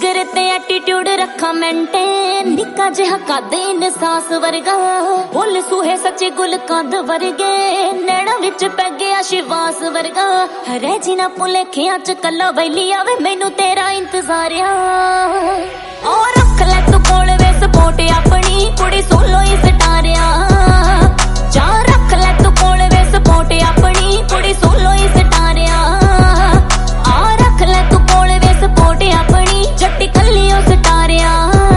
nature ते attitude रखा maintain निक्का जिहा कद इंसास वर्गा फुल सूहे सच्चे गुल कंद वर्गे नैना विच पै गया शिवास वर्गा रह जी ना भुलेखियां च कल्ला बैली आवे मैनू तेरा इंतजार आ और रख ले तू कोल वे सपोर्ट अपनी कुड़ी सोलो ही सटारिया जा रख ले तू कोल वे सपोर्ट अपनी कुड़ी सोलो ही सटारिया आ रख ले तू कोल वे सपोर्ट अपनी जट्टी कल्ली ओ सटारिया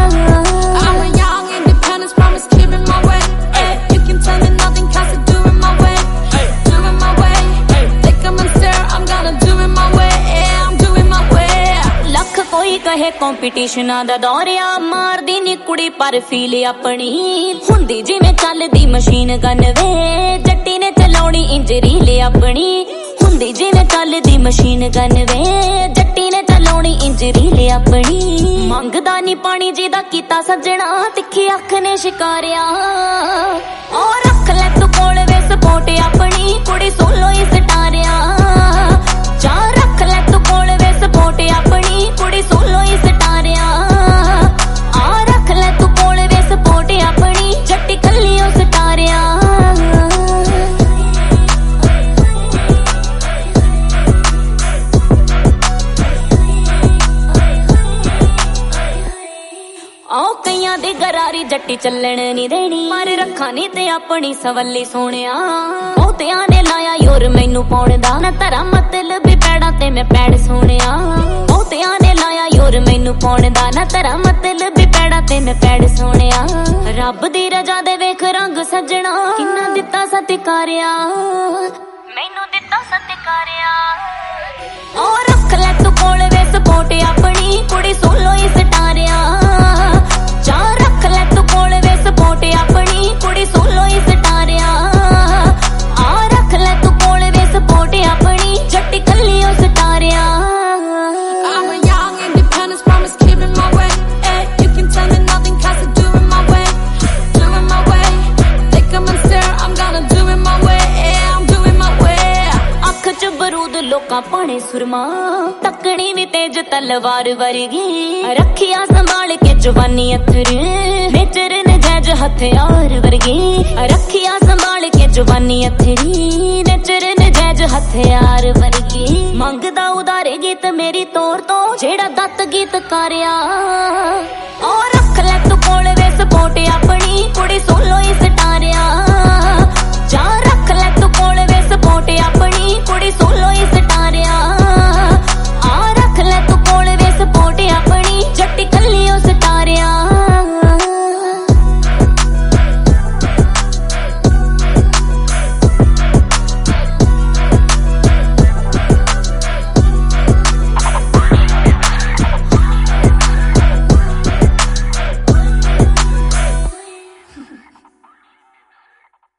कहे कंपीटिशना दा दौरिया मार दी नी कुड़ी पर फील अपनी हुंदी जिवें चलदी मशीन गन वे जट्टी ने चलाउणी इंजरी ले अपनी हुंदी जिवें चलदी मशीन गन वे जट्टी ने चलाउणी इंजरी ले अपनी मंगदा नी पानी जिदा कीता सजना तिखी अख ने शिकारिया और रख ले तू कोल वे सपोर्ट अपनी कुड़ी सोलो ही सटारिया जा रख ले तू कोल वे सपोर्ट अपनी कुड़ी सोलो ही सटारिया आ रख ले तू कोल वे सपोर्ट अपनी जट्टी कल्ली ओ सटारिया आओ कईयां दी गरारी जट्टी चलण नी देनी पर रखा नी ते अपनी सवली सोनिया बहुतियां ने लाया योर मैनू पाउण दा ना तरा मतलब पैड़ा ते मैं पैड़ सोनिया बहुतियां ने लाया योर मैनू पाउण दा ना तरा मतलब पैड़ा ते मैं पैड़ सोनिया रब दी रजा दे वेख रंग सजना किन्ना दिता सत्कारिया मैनू दिता सत्कारिया और रख ले तू कोल वे सपोर्ट अपनी कुड़ी सोलो ही सटारिया जा रख ले तू कोल वे सपोर्ट अपनी कुड़ी सोलो ही सटारिया आ रख ले तू कोल वे सपोर्ट अपनी जट्टी कल्ली ओ सटारिया बरूद लोका पाने सुरमा तकनी भी तेज तलवार वर्गी रखिया संभाल के जवानी अथर नेचर नजैज हथियार वर्गी रखिया संभाल के जवानी अथरी नेचर नजैज हथियार वर्गी मंगदा उदारे गीत मेरी तौर तो जेड़ा दत्त गीत कारिया और रख ले तू कोल वे सपोर्ट